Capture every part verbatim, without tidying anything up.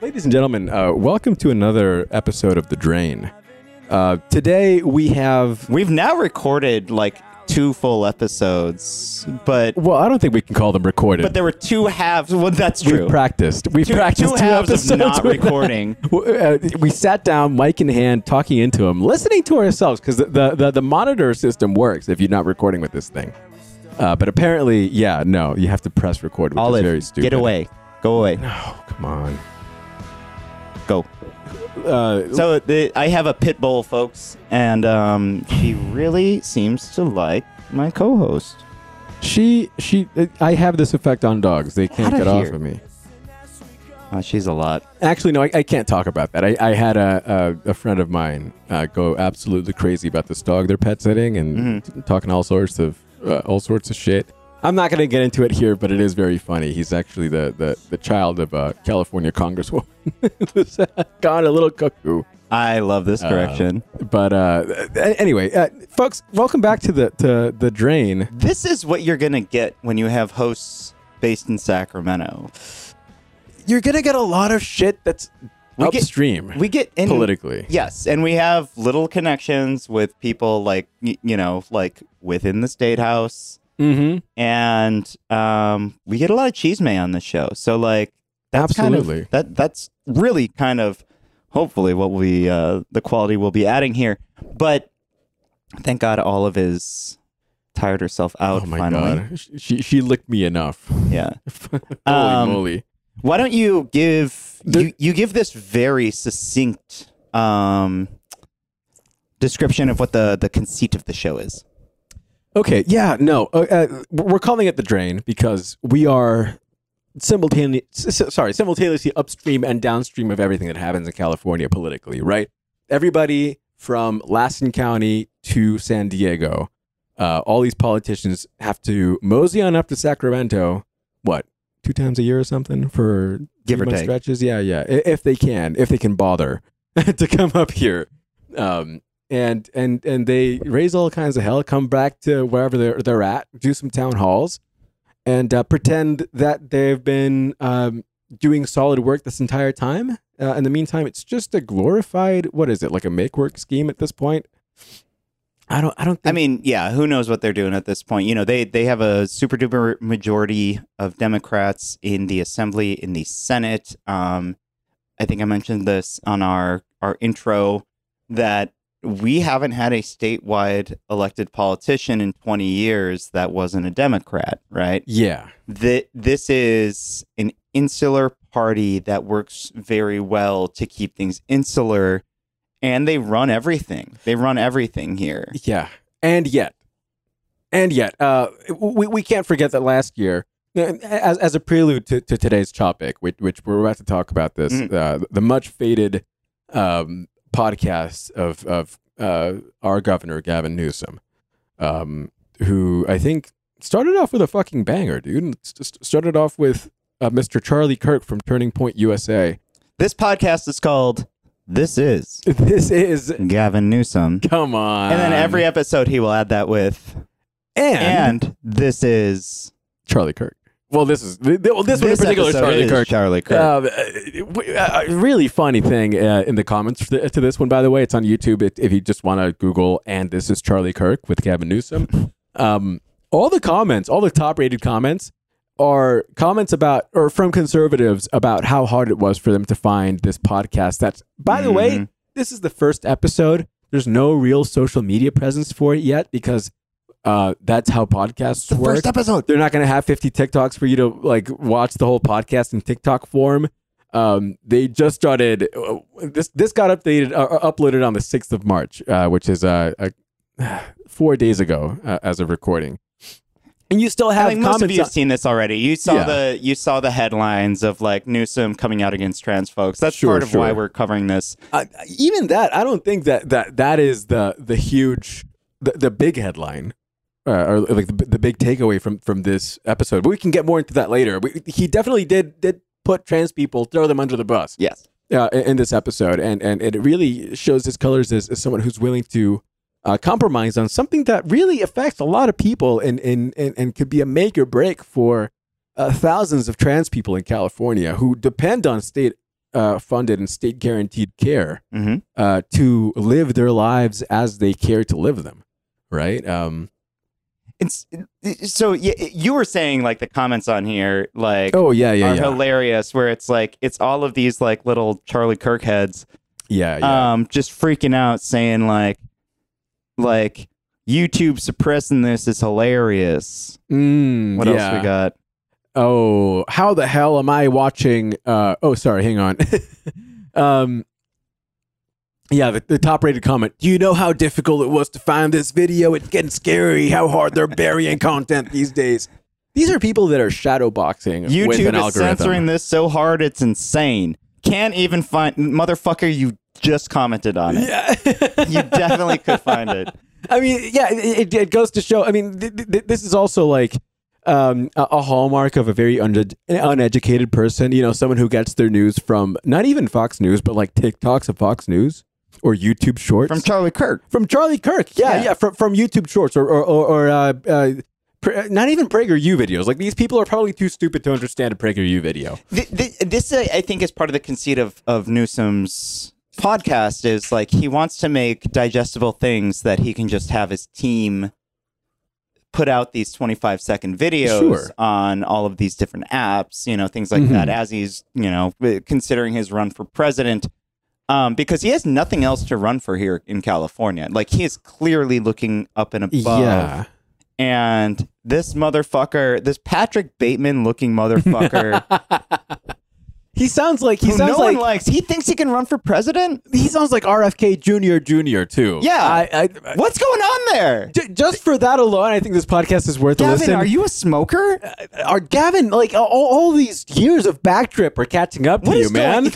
Ladies and gentlemen, uh, welcome to another episode of The Drain. Uh, today we have... We've now recorded like two full episodes, but... Well, I don't think we can call them recorded. But there were two halves. Well, that's true. We've practiced. We've two, practiced two two halves episodes of not with- recording. uh, we sat down, mic in hand, talking into them, listening to ourselves, because the, the, the, the monitor system works if you're not recording with this thing. Uh, but apparently, yeah, no, you have to press record, which Olive, is very stupid. get away. Go away. No, come on. Go. Uh, So the, I have a pit bull, folks, and um, she really seems to like my co-host. she, she, I have this effect on dogs. They can't Outta get off here. of me. Uh, she's a lot. Actually, no, I, I can't talk about that. I, I had a, a, a friend of mine uh, go absolutely crazy about this dog they're pet sitting and Mm-hmm. talking all sorts of uh, all sorts of shit. I'm not going to get into it here, but it is very funny. He's actually the the, the child of a California congresswoman. Who's gone a little cuckoo. I love this correction. Uh, but uh, anyway, uh, folks, welcome back to the to the Drain. This is what you're gonna get when you have hosts based in Sacramento. You're gonna get a lot of shit that's We get- upstream. We get in politically. Yes, and we have little connections with people like y- you know, like within the state house, Mm-hmm. and um, we get a lot of chisme on the show. So like, that's Absolutely. kind of, that that's really kind of hopefully what we uh, the quality we'll be adding here. But thank God Olive is tired herself out. Oh my finally. god, she she licked me enough. Yeah. Holy Um, moly! Why don't you give The- you, you give this very succinct um, description of what the, the conceit of the show is? Okay, yeah, no, uh, uh, we're calling it The Drain because we are simultaneously sorry simultaneously upstream and downstream of everything that happens in California politically. Right? Everybody from Lassen County to San Diego, uh, all these politicians have to mosey on up to Sacramento. What? Two times a year or something for Give or three-month take. stretches. Yeah, yeah. I- If they can, if they can bother to come up here, um, and and and they raise all kinds of hell. Come back to wherever they're they're at, do some town halls, and uh, pretend that they've been um, doing solid work this entire time. Uh, in the meantime, it's just a glorified what is it like a make work scheme at this point? I don't. I don't. Think I mean, yeah, who knows what they're doing at this point? You know, they they have a super duper majority of Democrats in the Assembly, in the Senate. Um, I think I mentioned this on our our intro that we haven't had a statewide elected politician in twenty years that wasn't a Democrat, right? Yeah. That this is an insular party that works very well to keep things insular, and they run everything. They run everything here. Yeah. And yet, and yet, uh, we we can't forget that last year, as as a prelude to, to today's topic, which which we're about to talk about this, Mhm. uh, the much faded um, podcast of of uh, our governor Gavin Newsom, um, who I think started off with a fucking banger, dude. S- Started off with uh, Mister Charlie Kirk from Turning Point U S A. This podcast is called This Is This is Gavin Newsom. come on, And then every episode he will add that with, and, and this is, Charlie Kirk. Well, this is th- th- well, this, one in this particular, episode Charlie is Kirk. Charlie Kirk. Um, uh, w- uh, really funny thing uh, in the comments to, th- to this one, by the way, it's on YouTube. It, if you just want to Google "and this is Charlie Kirk" with Gavin Newsom, um, all the comments, all the top-rated comments, are comments about or from conservatives about how hard it was for them to find this podcast. That's, by the way, Mhm. this is the first episode. There's no real social media presence for it yet because uh, that's how podcasts work. episode. They're not going to have fifty TikToks for you to like watch the whole podcast in TikTok form. Um, they just started. Uh, this this got updated, uh, uploaded on the sixth of March, uh, which is uh, uh, four days ago uh, as of recording. And you still have I think most of comments. you have on- seen this already. You saw Yeah. the you saw the headlines of like Newsom coming out against trans folks. That's Sure, part of why sure. we're covering this. uh, even that, I don't think that that that is the the huge, the, the big headline. Uh, or like the, the big takeaway from, from this episode, but we can get more into that later. We, he definitely did did put trans people, throw them under the bus. Yes. Uh, in, in this episode, and and it really shows his colors as, as someone who's willing to uh, compromise on something that really affects a lot of people, and and and, and could be a make or break for uh, thousands of trans people in California who depend on state uh, funded and state guaranteed care Mm-hmm. uh, to live their lives as they care to live them, right? Um, It's so y- you were saying like the comments on here like oh yeah, yeah, are yeah, hilarious, where it's like it's all of these like little Charlie Kirk heads, yeah, yeah. um, just freaking out, saying like, like YouTube suppressing this is hilarious. Mm, What yeah. else we got? Oh, how the hell am I watching? Uh, oh, sorry, hang on. um, yeah, the, the top-rated comment. Do you know how difficult it was to find this video? It's getting scary how hard they're burying content these days. These are people that are shadowboxing with YouTube an is algorithm. censoring this so hard it's insane. Can't even find motherfucker. You just commented on it. Yeah. You definitely could find it. I mean, yeah, it, it goes to show. I mean, th- th- this is also like um, a, a hallmark of a very uned- uneducated person. You know, someone who gets their news from not even Fox News, but like TikToks of Fox News or YouTube Shorts From Charlie Kirk. from Charlie Kirk. Yeah, Yeah. yeah, from from YouTube Shorts or or or, or uh, uh, pr- not even PragerU videos. Like these people are probably too stupid to understand a PragerU video. Th- th- This, uh, I think, is part of the conceit of, of Newsom's podcast is like he wants to make digestible things that he can just have his team put out these twenty-five second videos Sure. on all of these different apps, you know, things like Mhm. that, as he's, you know, considering his run for president. Um, because he has nothing else to run for here in California. Like, he is clearly looking up and above. Yeah. And this motherfucker, this Patrick Bateman looking motherfucker, He sounds like he who sounds no like one likes, he thinks he can run for president? he sounds like R F K Junior Junior too. Yeah. I, I, What's going on there? J- just for that alone, I think this podcast is worth a Gavin, listen. are you a smoker? Are Gavin, like all, all these years of backtrip are catching up to What you, is man.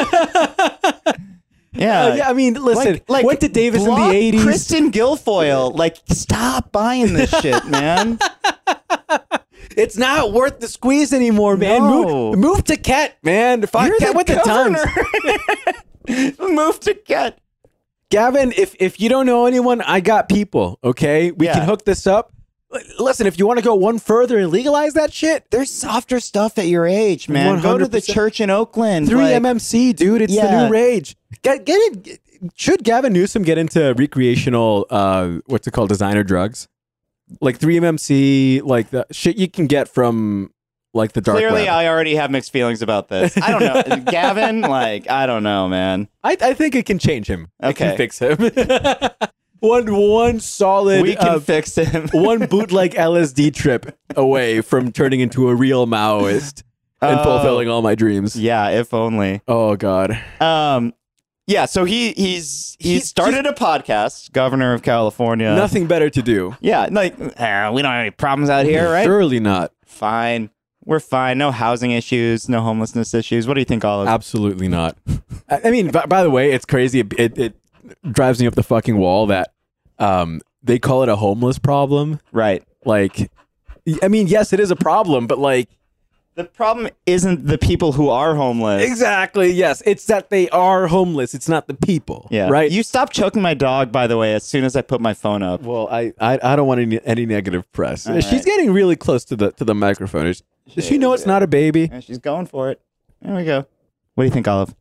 Yeah. Uh, yeah, I mean, listen, Like, like went to Davis in block the eighties. Kristen Guilfoyle, like, stop buying this shit, man. It's not worth the squeeze anymore, man. No. Move, move to Ket, man. Fuck, You're Ket the with the times. governor. Move to Ket. Gavin, if if you don't know anyone, I got people. Okay, we Yeah. can hook this up. L- Listen, if you want to go one further and legalize that shit, There's softer stuff at your age, man. Go to one hundred the percent. church in Oakland. three like- M M C, dude. It's the Yeah. new rage. Get get it. Should Gavin Newsom get into recreational, uh, what's it called, designer drugs, like three M M C, like the shit you can get from like the dark Clearly, web? I already have mixed feelings about this. I don't know. Gavin, like, I don't know, man. I, I think it can change him. It Okay. can fix him. one one solid, We can uh, fix him. one bootleg L S D trip away from turning into a real Maoist and Oh. fulfilling all my dreams. Yeah, if only. Oh God. Um, yeah. So he he's he He's started a podcast, governor of California. Nothing better to do. Yeah, like uh, we don't have any problems out here, right? Surely not. Fine, we're fine. No housing issues, no homelessness issues. What do you think, Olive? Absolutely not. I I mean, by, by the way, it's crazy. It, it, it drives me up the fucking wall that um, they call it a homeless problem. Right. Like, I mean, yes, it is a problem, but like, The problem isn't the people who are homeless. exactly, yes, it's that they are homeless. It's not the people. Yeah. Right. You stopped choking my dog, by the way, as soon as I put my phone up. well, I, I, I don't want any, any negative press. All She's right. getting really close to the to the microphone. Is- Does she know it's not a baby? And she's going for it. There we go. What do you think, Olive?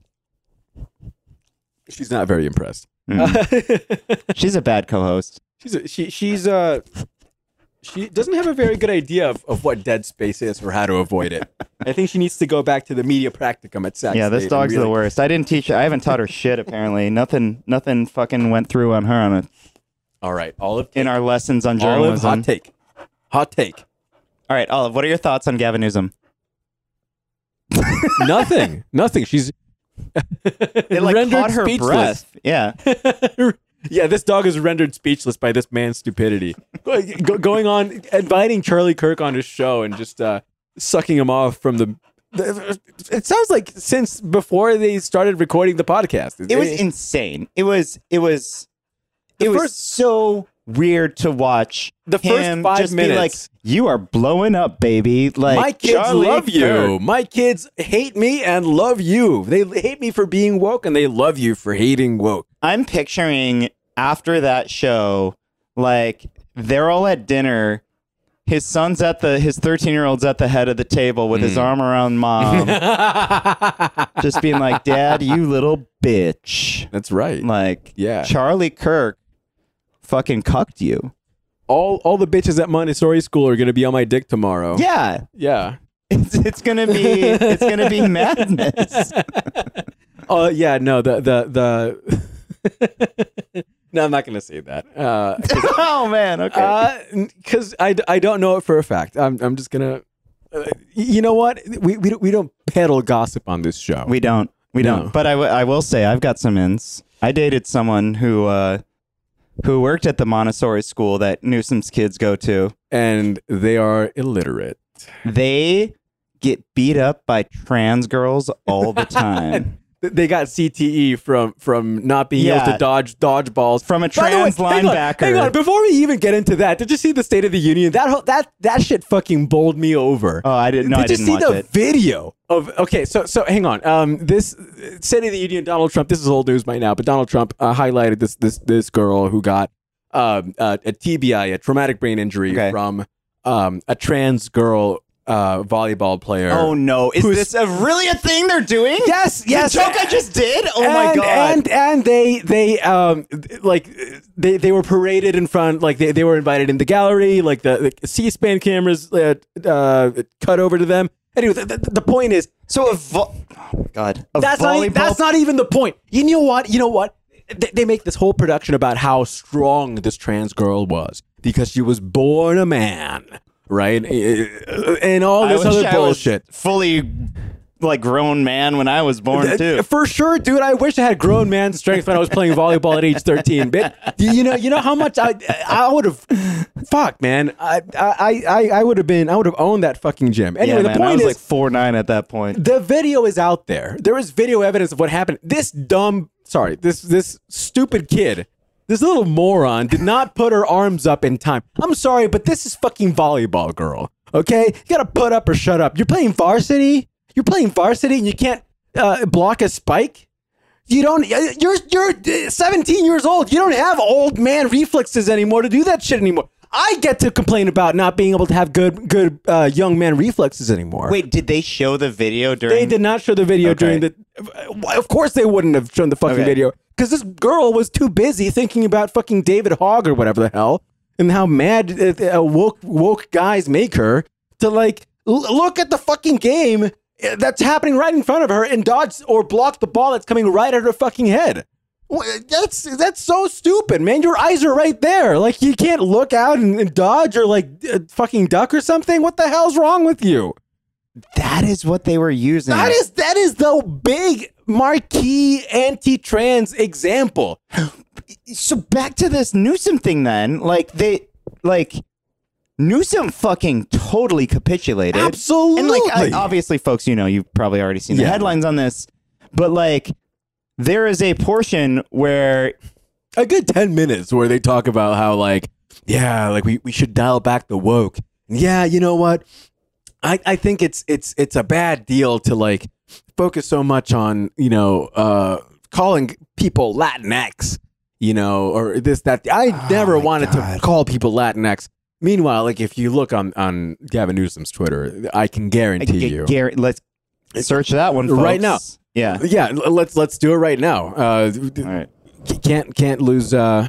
She's not very impressed. Mm. She's a bad co-host. she's a, she she's uh she doesn't have a very good idea of, of what dead space is or how to avoid it. I think she needs to go back to the media practicum at Sac Yeah, this State and dog's really- the worst. I didn't teach her. I haven't taught her shit, apparently. Nothing nothing fucking went through on her on a, All right, Olive. in our lessons on Olive, journalism. hot take. Hot take. All right, Olive, what are your thoughts on Gavin Newsom? Nothing. Nothing. She's It like rendered caught her speechless. breath. Yeah. Yeah, this dog is rendered speechless by this man's stupidity. Go, going on, inviting Charlie Kirk on his show and just uh, sucking him off from the. the- It sounds like since before they started recording the podcast. It was insane. It was it was it was first- so weird to watch. The first him five just be like, minutes. you are blowing up, baby. Like My kids Charlie love you. Kirk. My kids hate me and love you. They hate me for being woke and they love you for hating woke. I'm picturing after that show, like they're all at dinner, his son's at the his thirteen year old's at the head of the table with mm. his arm around mom, just being like, "Dad, you little bitch." That's right. Like, yeah, Charlie Kirk fucking cucked you. All all the bitches at Montessori school are gonna be on my dick tomorrow. Yeah, yeah. It's it's gonna be it's gonna be madness. Oh uh, yeah, no, the the the. No, I'm not gonna say that. Uh, oh man, okay. Because uh, I, I don't know it for a fact. I'm I'm just gonna. Uh, you know what? We we don't, we don't peddle gossip on this show. We don't. We no. don't. But I, w- I will say I've got some ins. I dated someone who uh, who worked at the Montessori school that Newsom's kids go to, and they are illiterate. They get beat up by trans girls all the time. They got C T E from from not being yeah. able to dodge dodge balls from a trans way, linebacker. Hang on, hang on, before we even get into that, did you see the State of the Union? That whole, that that shit fucking bowled me over. Oh, I didn't know. Did I didn't you see watch the it. video of? Okay, so so hang on. Um, this State of the Union, Donald Trump. This is old news by now, but Donald Trump uh, highlighted this this this girl who got um uh, a T B I, a traumatic brain injury okay. from um a trans girl. Uh, volleyball player. Oh no! Is this a, really a thing they're doing? Yes, yes. The joke I just did. Oh and, my god! And and they they um like they they were paraded in front. Like they, they were invited in the gallery. Like the, the C-SPAN cameras uh, uh, cut over to them. Anyway, the, the, the point is, so a vo- oh my god, a that's volleyball. Not, that's not even the point. You know what? You know what? They, they make this whole production about how strong this trans girl was because she was born a man. Right, and all this other bullshit. I was fully, like, grown man when I was born too. For sure, dude. I wish I had grown man strength when I was playing volleyball at age thirteen. But you know, you know how much I I would have. Fuck, man. I I I I would have been. I would have owned that fucking gym. Anyway, yeah, the man, point I was is, like four nine at that point. The video is out there. There is video evidence of what happened. This dumb, sorry, this this stupid kid. This little moron did not put her arms up in time. I'm sorry, but this is fucking volleyball, girl. Okay? You gotta put up or shut up. You're playing varsity? You're playing varsity and you can't uh, block a spike? You don't, you're, you're seventeen years old. You don't have old man reflexes anymore to do that shit anymore. I get to complain about not being able to have good good uh, young man reflexes anymore. Wait, did they show the video during? They did not show the video okay. during the... Of course they wouldn't have shown the fucking okay. video. Because this girl was too busy thinking about fucking David Hogg or whatever the hell, and how mad uh, woke woke guys make her to like l- look at the fucking game that's happening right in front of her and dodge or block the ball that's coming right at her fucking head. That's that's so stupid, man. Your eyes are right there. Like you can't look out and, and dodge or like uh, fucking duck or something. What the hell's wrong with you? That is what they were using. That is that is the big marquee anti-trans example. So back to this Newsom thing then. Like they like Newsom fucking totally capitulated. Absolutely. And like I, obviously folks, you know, you've probably already seen the yeah. headlines on this. But like there is a portion where a good ten minutes where they talk about how like yeah, like we, we should dial back the woke. Yeah, you know what? I, I think it's it's it's a bad deal to like focus so much on, you know, uh, calling people Latinx, you know, or this, that. I oh never wanted God. to call people Latinx. Meanwhile, like if you look on, on Gavin Newsom's Twitter, I can guarantee I, I, you. Gar- let's search that one, folks. Right now. Yeah. Yeah. Let's let's do it right now. Uh, All right. Can't can't lose. Uh,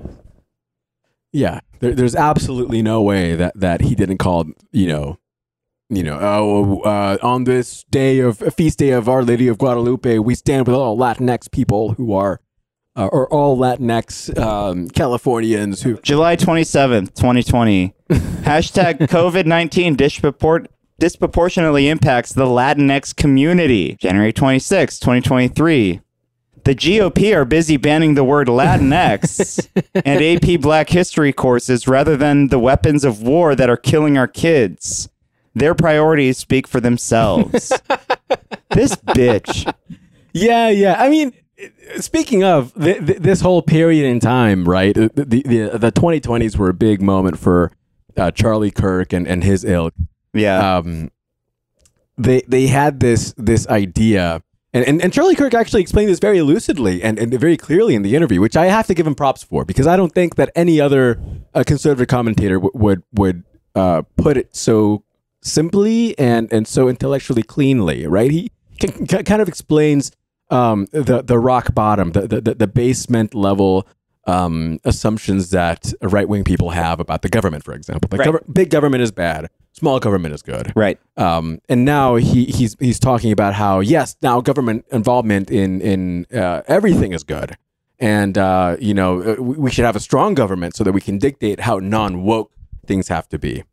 yeah. There, there's absolutely no way that, that he didn't call, you know, You know, oh, uh, on this day of a feast day of Our Lady of Guadalupe, we stand with all Latinx people who are, uh, or all Latinx um, Californians who. July twenty-seventh, twenty twenty. Hashtag COVID nineteen dispropor- disproportionately impacts the Latinx community. January twenty-sixth, twenty twenty-three. The G O P are busy banning the word Latinx and A P Black History courses rather than the weapons of war that are killing our kids. Their priorities speak for themselves. This bitch. Yeah, yeah. I mean, speaking of th- th- this whole period in time, right? The the, the, the twenty twenties were a big moment for uh, Charlie Kirk and, and his ilk. Yeah. Um, they they had this this idea, and, and, and Charlie Kirk actually explained this very lucidly and, and very clearly in the interview, which I have to give him props for because I don't think that any other uh, conservative commentator w- would would. uh, put it so simply and and so intellectually cleanly, right? He can, can, kind of explains um, the the rock bottom, the the, the basement level um, assumptions that right wing people have about the government, for example. Like Right. gov- big government is bad, small government is good. Right. Um, and now he he's he's talking about how yes, now government involvement in in uh, everything is good, and uh, you know uh, we we should have a strong government so that we can dictate how non woke things have to be.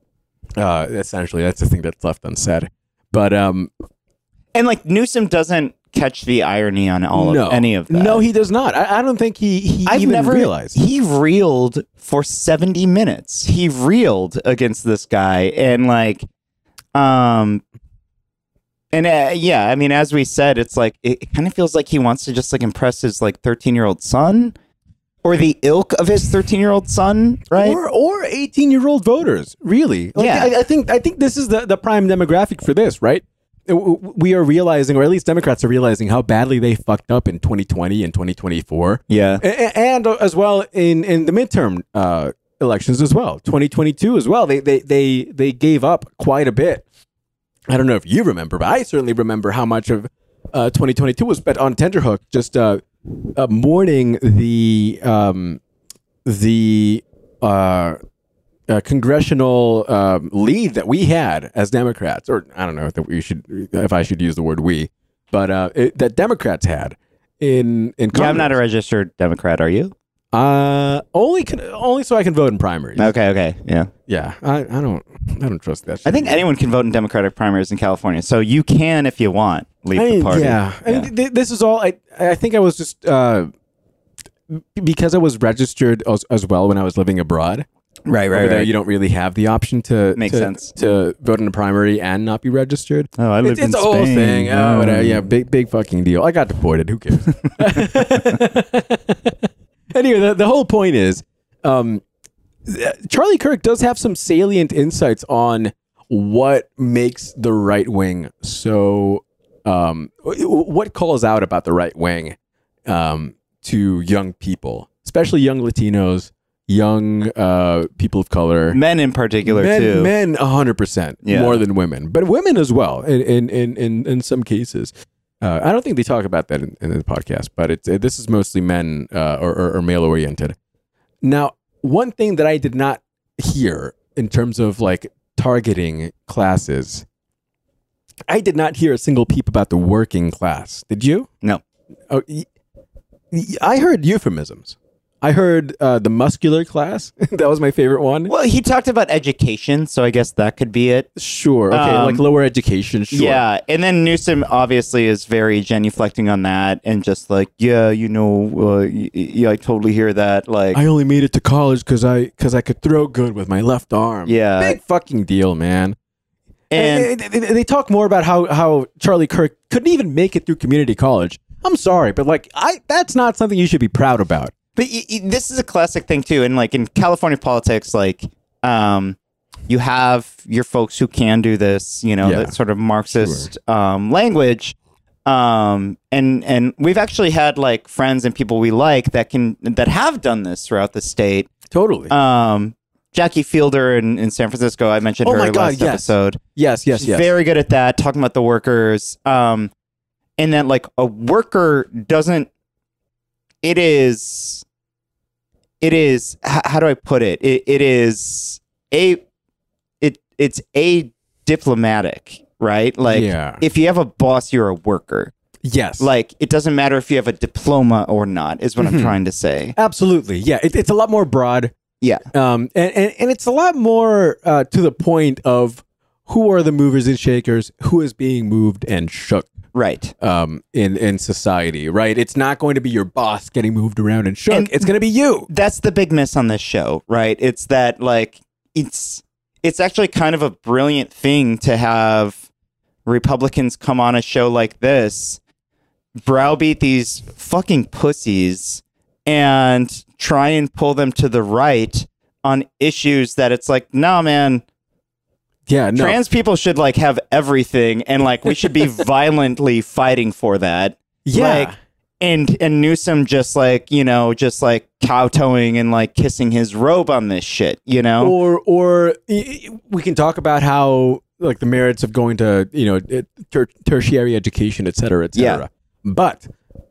Uh, essentially, that's the thing that's left unsaid. But um, And like Newsom doesn't catch the irony on all no, of any of that. no, he does not. I, I don't think he he I've even never realized. He reeled for seventy minutes. He reeled against this guy and like um and uh, yeah, I mean as we said it's like it, it kind of feels like he wants to just like impress his like thirteen-year-old son or the ilk of his thirteen-year-old son, right? Or or eighteen year old voters, really. Like, Yeah. I, I think I think this is the, the prime demographic for this, right? We are realizing, or at least Democrats are realizing, how badly they fucked up in twenty twenty and twenty twenty-four. Yeah. A- and as well in, in the midterm uh, elections as well, twenty twenty-two as well. They, they they they gave up quite a bit. I don't know if you remember, but I certainly remember how much of uh, twenty twenty-two was spent on tenterhook, just uh, uh, mourning the um, the uh, uh, congressional um, lead that we had as Democrats, or I don't know if we should, if I should use the word we, but uh, it, that Democrats had in in Congress. Yeah, I'm not a registered Democrat, are you? Uh, only can, only so I can vote in primaries. Okay, okay. Yeah. Yeah, I, I don't I don't trust that shit. I think anyone can vote in Democratic primaries in California. So you can, if you want, leave I mean, the party. Yeah, I mean, th- this is all. I I think I was just uh, because I was registered as, as well when I was living abroad. Right, right, Over there, right. you don't really have the option to Makes to, sense. to vote in a primary and not be registered. Oh, I lived It's, it's in a whole Spain. thing. Oh, Oh. whatever. Yeah, big big fucking deal. I got deported. Who cares? Anyway, the, the whole point is, um, Charlie Kirk does have some salient insights on what makes the right wing so. Um, what calls out about the right wing um, to young people, especially young Latinos, young uh, people of color, Men in particular, men, too. men, a hundred percent Yeah. more than women, but women as well. In in in in, in some cases, uh, I don't think they talk about that in, in the podcast, but it's it, this is mostly men uh, or, or, or male oriented. Now, one thing that I did not hear in terms of like targeting classes, I did not hear a single peep about the working class. Did you? No. Oh, y- y- I heard euphemisms. I heard uh, the muscular class. That was my favorite one. Well, he talked about education, so I guess that could be it. Sure. Okay. Um, like lower education. Sure. Yeah, and then Newsom obviously is very genuflecting on that and just like, yeah, you know, uh, y- yeah, I totally hear that. Like, I only made it to college because I because I could throw good with my left arm. Yeah. Big fucking deal, man. and And, they talk more about how how Charlie Kirk couldn't even make it through community college. I'm sorry, but like I that's not something you should be proud about. But y- y- this is a classic thing too, and like in California politics, like um, you have your folks who can do this, you know, Yeah. that sort of Marxist um, language, um, and and we've actually had like friends and people we like that can that have done this throughout the state. Totally. Um, Jackie Fielder in, in San Francisco, I mentioned Oh her my God, last yes. episode. yes. Yes. She's Yes. very good at that, talking about the workers. Um, and that like a worker doesn't. It is. It is. H- how do I put it? It it is a. It it's a diplomatic, right? Like Yeah. if you have a boss, you're a worker. yes. Like it doesn't matter if you have a diploma or not. Is what I'm Mhm. trying to say. Absolutely. Yeah. It, it's a lot more broad. Yeah. Um. And and, and it's a lot more uh, to the point of who are the movers and shakers, who is being moved and shook. Right. Um, in in society, right? It's not going to be your boss getting moved around and shook. And- it's going to be you. That's the big miss on this show, right? It's that like it's it's actually kind of a brilliant thing to have Republicans come on a show like this, browbeat these fucking pussies, and try and pull them to the right on issues that it's like, nah, man, Yeah. No. trans people should like have everything, and like we should be violently fighting for that. yeah. Like, and and Newsom just like you know just like kowtowing and like kissing his robe on this shit, you know. Or or we can talk about how like the merits of going to you know ter- tertiary education, et cetera, et cetera. Yeah. But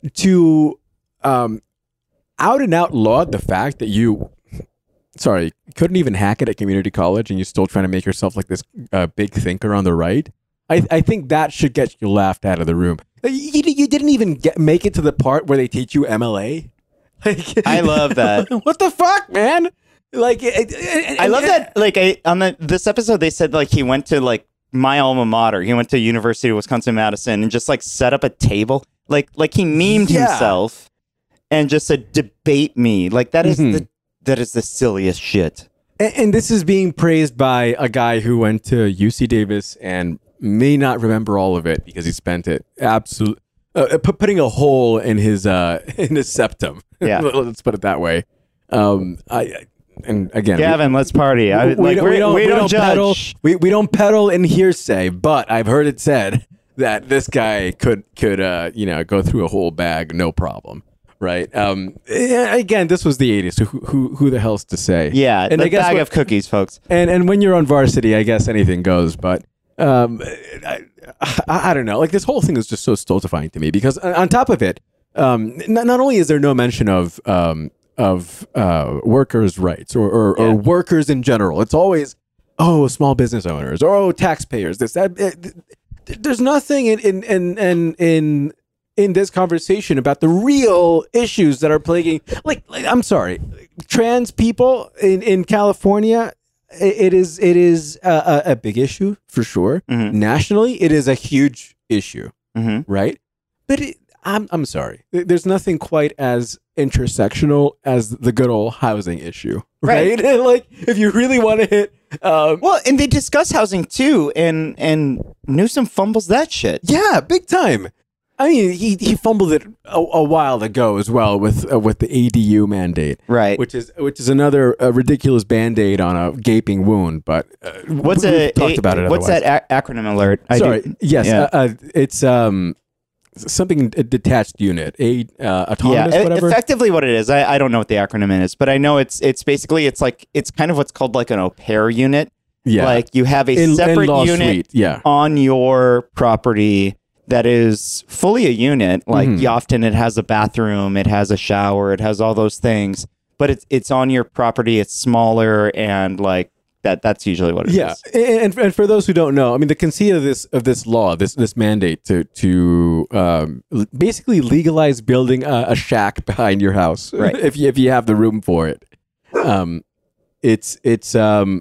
to um, out and out laud the fact that you, sorry, couldn't even hack it at community college and you're still trying to make yourself like this uh, big thinker on the right. I, I think that should get you laughed out of the room. You, you didn't even get, make it to the part where they teach you M L A. Like, I love that. What the fuck, man? Like, it, it, I love that. Like, I, on the this episode, they said like he went to like my alma mater. He went to University of Wisconsin Madison and just like set up a table. Like, like he memed yeah. himself and just said, "Debate me." Like that is mm-hmm. the that is the silliest shit. And, and this is being praised by a guy who went to U C Davis and may not remember all of it because he spent it absolutely uh, putting a hole in his uh, in his septum. Yeah, let's put it that way. Um, I and again, Gavin, we, let's party. I, we, like, don't, we don't, we we don't, don't judge. Peddle, we we don't peddle in hearsay, but I've heard it said that this guy could could uh, you know go through a whole bag no problem. Right. Um, again, this was the eighties. So who, who, who the hell's to say? Yeah. And the I guess bag what, of cookies, folks. And and when you're on varsity, I guess anything goes. But um, I, I, I don't know. Like this whole thing is just so stultifying to me because on top of it, um, not, not only is there no mention of um, of uh, workers' rights or or, yeah. or workers in general. It's always oh small business owners or oh taxpayers. This that. It, there's nothing in in in in. in in this conversation about the real issues that are plaguing, like, like I'm sorry, trans people in, in California, it, it is it is a, a big issue for sure. Mm-hmm. Nationally, it is a huge issue, mm-hmm. right? But it, I'm I'm sorry, there's nothing quite as intersectional as the good old housing issue, right? right. Like, if you really want to hit, um, well, and they discuss housing too, and and Newsom fumbles that shit. Yeah, big time. I mean, he, he fumbled it a, a while ago as well with uh, with the A D U mandate, right? Which is which is another uh, ridiculous Band-Aid on a gaping wound. But uh, what's we, a talked a, about it? What's otherwise. that a- acronym alert? I Sorry, do, yes, yeah. uh, uh, it's um something a detached unit, a uh, autonomous yeah, whatever. Effectively, what it is, I, I don't know what the acronym is, but I know it's it's basically it's like it's kind of what's called like an au pair unit. Yeah, like you have a in, separate in unit suite, yeah. on your property. That is fully a unit. Like mm-hmm. often it has a bathroom, it has a shower, it has all those things. But it's it's on your property. It's smaller and like that. That's usually what it yeah. is. Yeah, and and for those who don't know, I mean, the conceit of this of this law, this this mandate to to um, basically legalize building a, a shack behind your house, right? if you if you have the room for it. Um, it's it's um,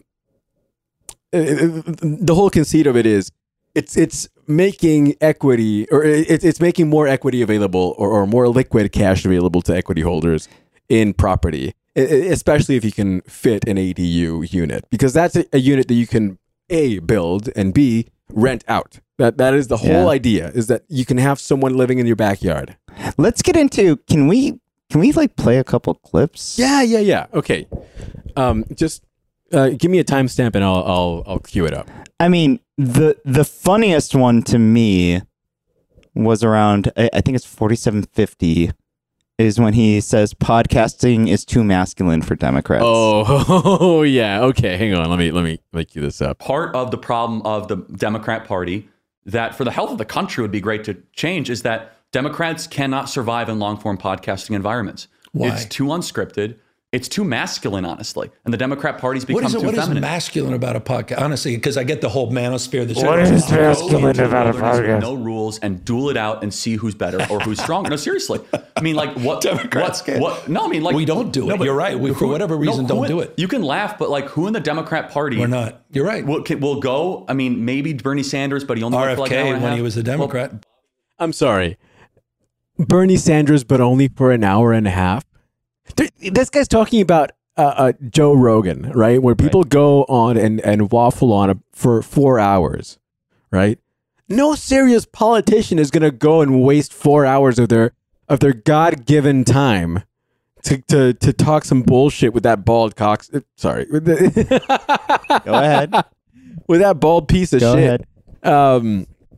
it, it, the whole conceit of it is it's it's. making equity or it's it's making more equity available or, or more liquid cash available to equity holders in property, especially if you can fit an A D U unit, because that's a, a unit that you can A, build and B, rent out. That that is the whole yeah. idea, is that you can have someone living in your backyard. Let's get into can we can we like play a couple clips? Yeah, yeah, yeah. Okay. Um just uh, give me a timestamp and I'll I'll I'll cue it up. I mean, the the funniest one to me was around, I, I think it's forty-seven fifty, is when he says podcasting is too masculine for Democrats. Oh, yeah. Okay, hang on. Let me let me let cue this up. Part of the problem of the Democrat Party that for the health of the country would be great to change is that Democrats cannot survive in long-form podcasting environments. Why? It's too unscripted. It's too masculine, honestly. And the Democrat Party's become what is it, too what feminine. What is masculine about a podcast? Honestly, because I get the whole manosphere. That's what is masculine about a podcast? No rules and duel it out and see who's better or who's stronger. No, seriously. I mean, like, what? Democrats what, can't. what? No, I mean, like. We don't do it. No, You're right. We, who, for whatever reason, no, don't in, do it. You can laugh, but like, who in the Democrat Party? We're not. You're right. Will, can, will go, I mean, maybe Bernie Sanders, but he only R F K went for like an hour and a when half. he was a Democrat. Well, I'm sorry. Bernie Sanders, but only for an hour and a half? This guy's talking about Uh, uh, Joe Rogan, right? Where people right. go on and, and waffle on a, for four hours, right? No serious politician is going to go and waste four hours of their of their God-given time to, to, to talk some bullshit with that bald cox. Sorry. Go ahead. With that bald piece of go shit. Ahead. Um,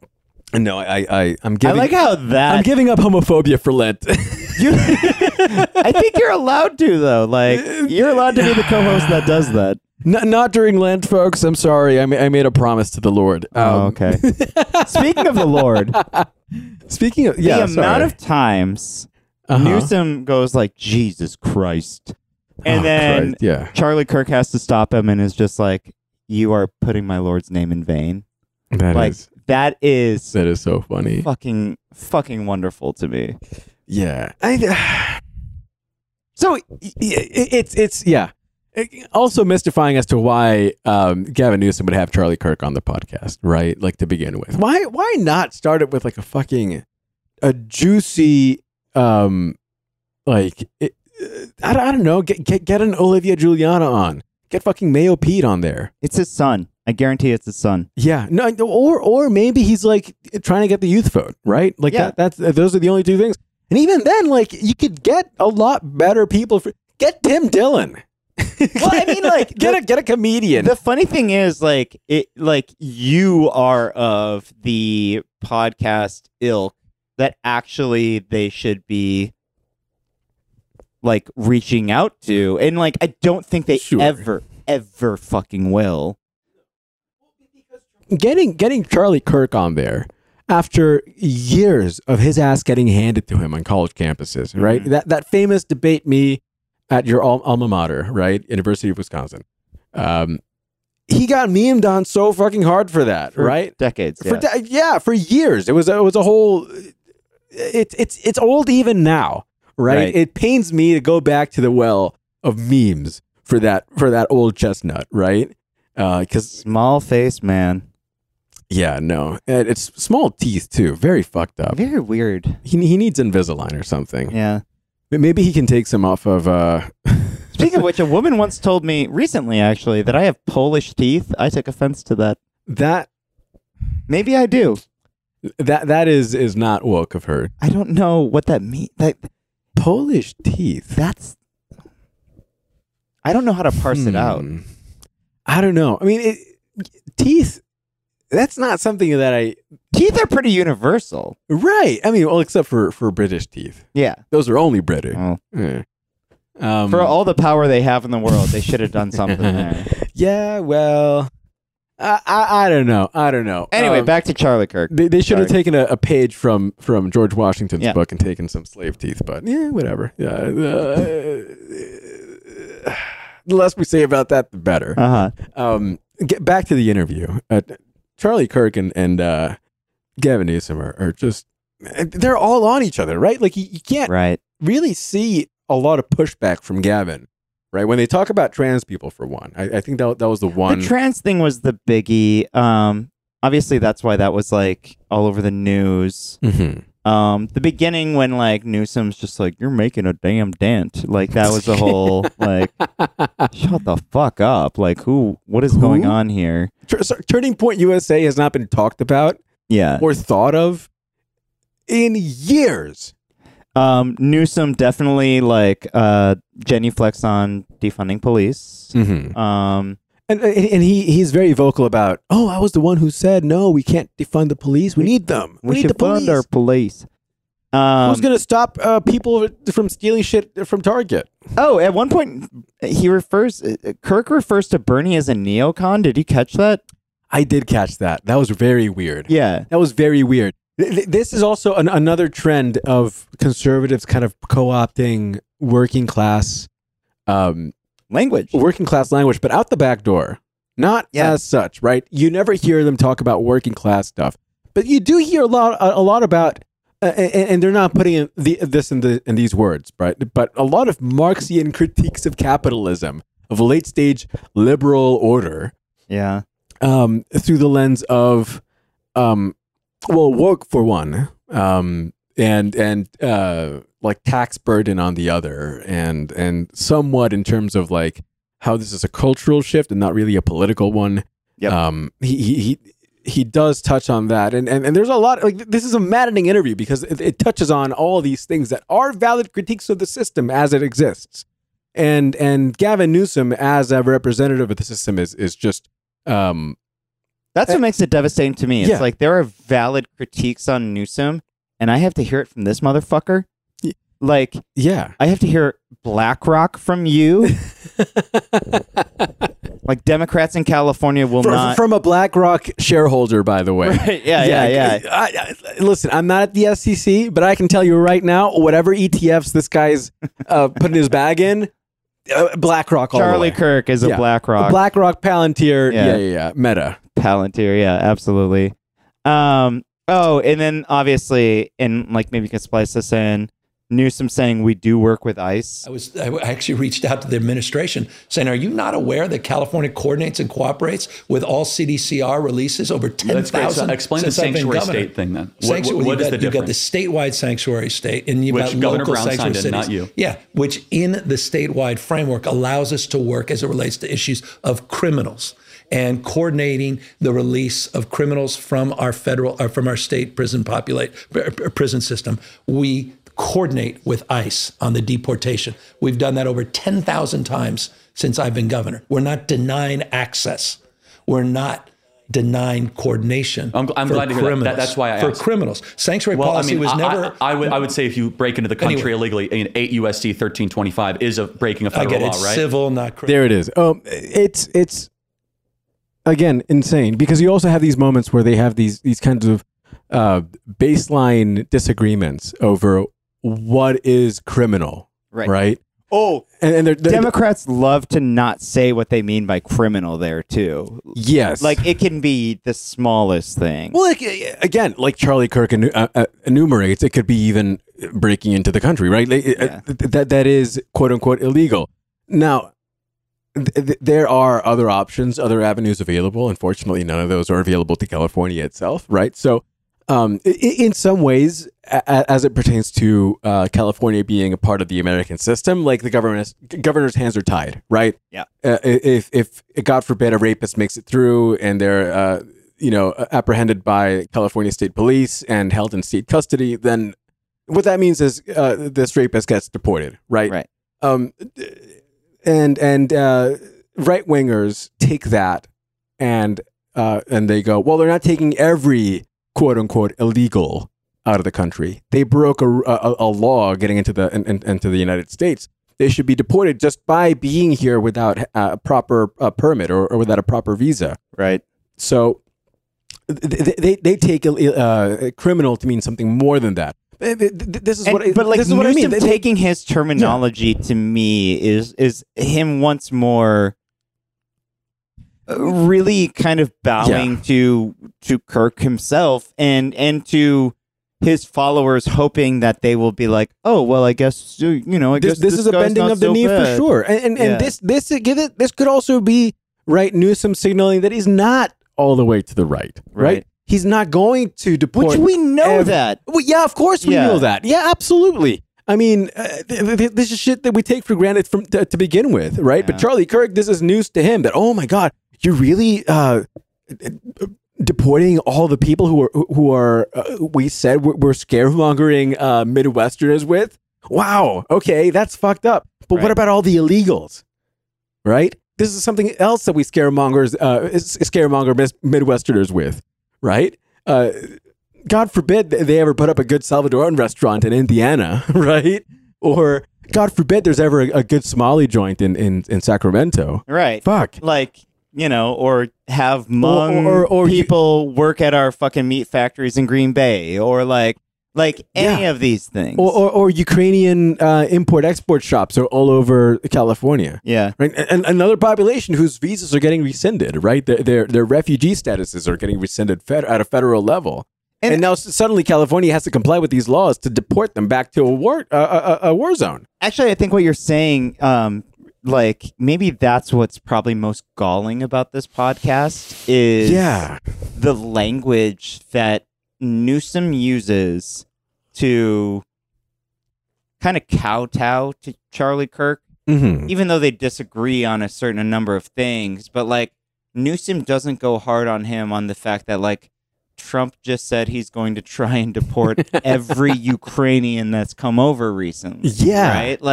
No, I, I, I'm I giving. like how that. I'm giving up homophobia for Lent. You, I think you're allowed to though. Like you're allowed to be the co-host that does that. not, not during Lent, folks. I'm sorry. I, ma- I made a promise to the Lord. Oh, Um, okay. Speaking of the Lord, Speaking of, yeah, the sorry. amount of times Uh-huh. Newsom goes like Jesus Christ, and Oh, then Christ, yeah, Charlie Kirk has to stop him and is just like, "You are putting my Lord's name in vain." that like is that is that is so funny. fucking fucking wonderful to me. Yeah, I, so it, it's it's yeah. It- also mystifying as to why um, Gavin Newsom would have Charlie Kirk on the podcast, right? Like to begin with, why why not start it with like a fucking a juicy um like it, I, don't- I don't know get, get get an Olivia Giuliana on, get fucking Mayo Pete on there. It's his son. I guarantee it's his son. Yeah, no, or or maybe he's like trying to get the youth vote, right? Like Yeah. that. That's those are the only two things. And even then, like you could get a lot better people. For, get Tim Dillon. Well, I mean, like, get the- a get a comedian. The funny thing is, like, it like you are of the podcast ilk that actually they should be like reaching out to, and like I don't think they Sure. ever ever fucking will. getting getting Charlie Kirk on there after years of his ass getting handed to him on college campuses, right? Mhm. That that famous debate me at your al- alma mater, right? University of Wisconsin. Um, he got memed on so fucking hard for that, For right? Decades. For yeah. de- yeah, for years. It was a, it was a whole. It's it's it's old even now, right? Right. It pains me to go back to the well of memes for that for that old chestnut, right? Because Small face man. yeah, no, And it's small teeth too, very fucked up. Very weird. He he needs Invisalign or something. Yeah. Maybe he can take some off of. uh Speaking of which, a woman once told me recently, actually, that I have Polish teeth. I took offense to that. that Maybe I do. that that is is not woke of her. I don't know what that means. That Polish teeth. that's. I don't know how to parse it out. Hmm. I don't know. I mean, it, teeth. That's not something that I. Teeth are pretty universal. Right. I mean, well, except for for British teeth. Yeah. Those are only British. Well, Yeah. Um, for all the power they have in the world, they should have done something there. yeah. Well, I, I I don't know. I don't know. Anyway, Um, back to Charlie Kirk. They, they should have Sorry. taken a, a page from, from George Washington's Yeah. book and taken some slave teeth, but yeah, whatever. Yeah, uh, the less we say about that, the better. Uh huh. Um, get back to the interview. Uh, Charlie Kirk and and uh, Gavin Newsom are, are just they're all on each other, right? Like you, you can't Right. really see a lot of pushback from Gavin, right? When they talk about trans people, for one, I, I think that that was the one. The trans thing was the biggie. Um, obviously, that's why that was like all over the news. Mhm. Um, the beginning when like Newsom's just like, "You're making a damn dent," like that was the whole like, "Shut the fuck up!" Like, who? What is Who? going on here? Tur- so Turning Point U S A has not been talked about Yeah. or thought of in years. Um, Newsom definitely like uh genuflects on defunding police. Mm-hmm. Um, And, and and he he's very vocal about, oh, I was the one who said, no, we can't defund the police. We need them. We, we need should the police. fund our police. Um, Who's going to stop uh, people from stealing shit from Target? oh, at one point he refers uh, Kirk refers to Bernie as a neocon. Did you catch that? I did catch that. That was very weird. Yeah. That was very weird. Th- th- This is also an, another trend of conservatives kind of co-opting working class um, Language. working class language, but out the back door. Not Yeah. as such, right? You never hear them talk about working class stuff, but you do hear a lot, a, a lot about, uh, and, and they're not putting in the, this in the in these words, right? But a lot of Marxian critiques of capitalism, of late stage liberal order, Yeah. um, through the lens of, um, well, woke for one, um, and and uh, like tax burden on the other, and and somewhat in terms of like how this is a cultural shift and not really a political one. Yep. Um, he he he he does touch on that, and and, and there's a lot like this is a maddening interview because it, it touches on all these things that are valid critiques of the system as it exists, and and Gavin Newsom as a representative of the system is is just um That's what makes it devastating to me. It's Yeah. like there are valid critiques on Newsom, and I have to hear it from this motherfucker. Like, Yeah. I have to hear BlackRock from you. Like, Democrats in California will From, not. from a BlackRock shareholder, by the way. Right, yeah, yeah, yeah. I, I, listen, I'm not at the S E C, but I can tell you right now, whatever E T Fs this guy's uh, putting his bag in, uh, BlackRock all Charlie the way. Kirk is a Yeah. BlackRock. BlackRock, Palantir, Yeah. yeah, yeah, yeah, Meta. Palantir, yeah, absolutely. Um, oh, and then obviously, and like maybe you can splice this in, Newsom saying we do work with ICE. I was I actually reached out to the administration saying, "Are you not aware that California coordinates and cooperates with all C D C R releases over ten That's great. So thousand?" explain the sanctuary state thing then. What, Sanctuary, what, what you've is got, the you've got the difference? statewide sanctuary state, and you've Which got Governor local Brown sanctuary signed in, cities. not you. Yeah, which in the statewide framework allows us to work as it relates to issues of criminals and coordinating the release of criminals from our federal or from our state prison populate prison system. We coordinate with ICE on the deportation. We've done that over ten thousand times since I've been governor. We're not denying access. We're not denying coordination. I'm, I'm for glad to hear that. criminals. that. That's why I for asked. criminals. Sanctuary Well, policy I mean, was I, never. I, I would I would say if you break into the country Anyway. illegally, in eight U S C thirteen twenty-five is a breaking of I federal get it. law, It's right? civil, not criminal. There it is. Um, it's it's again insane because you also have these moments where they have these these kinds of uh, baseline disagreements over what is criminal, Right. right? Oh, And, and they're, they're Democrats love to not say what they mean by criminal there too. yes, Like it can be the smallest thing. well, like, again, like Charlie Kirk enu- uh, uh, enumerates, it could be even breaking into the country, right? Like, uh, Yeah. th- that that is quote unquote illegal. Now, th- th- there are other options, other avenues available. Unfortunately, none of those are available to California itself, right? So, um, i- in some ways, a- as it pertains to uh, California being a part of the American system, like the government, governor's hands are tied, right? Yeah. Uh, if if God forbid a rapist makes it through and they're uh, you know apprehended by California State Police and held in state custody, then what that means is uh, this rapist gets deported, right? Right. Um, and and uh, right wingers take that and uh, and they go, well, they're not taking every quote unquote illegal out of the country. They broke a, a, a law getting into the in, in, into the United States. They should be deported just by being here without a proper uh, permit or, or without a proper visa. Right. So they they, they take uh, criminal to mean something more than that. This is And- what I, but like this is what I mean. Newsom They- taking his terminology to me is is him once more uh, really kind of bowing Yeah. to to Kirk himself and and to his followers, hoping that they will be like, oh well, I guess you know, I this, guess this, this is a guy's bending not of the so knee for bad. sure. And and, and Yeah. this this give it this could also be right Newsom signaling that he's not all the way to the right, right? Right. He's not going to deport. Which we know ev- that. Well, yeah, of course we Yeah. know that. Yeah, absolutely. I mean, uh, th- th- this is shit that we take for granted from to, to begin with, right? But Yeah. Charlie Kirk, this is news to him that oh my god, you're really uh, deporting all the people who are who are uh, we said we're, we're scaremongering uh, Midwesterners with. Wow, okay, that's fucked up. But what Right. about all the illegals, right? This is something else that we scaremongers uh, is- scaremonger mis- Midwesterners with, right? Uh, God forbid they ever put up a good Salvadoran restaurant in Indiana, right? Or God forbid there's ever a, a good Somali joint in, in, in Sacramento. Right. Fuck. Like, you know, or have Hmong or- or you- people work at our fucking meat factories in Green Bay, or like, like any Yeah. of these things. Or, or, or Ukrainian uh, import-export shops are all over California. yeah. Right? And, and another population whose visas are getting rescinded, right? Their, their, their refugee statuses are getting rescinded fed, at a federal level. And, And- now s- suddenly California has to comply with these laws to deport them back to a war, uh, a, a war zone. Actually, I think what you're saying, um, like maybe that's what's probably most galling about this podcast is Yeah. the language that Newsom uses to kind of kowtow to Charlie Kirk, Mm-hmm. even though they disagree on a certain number of things. But like Newsom doesn't go hard on him on the fact that like Trump just said he's going to try and deport every Ukrainian that's come over recently. Yeah. Right? Like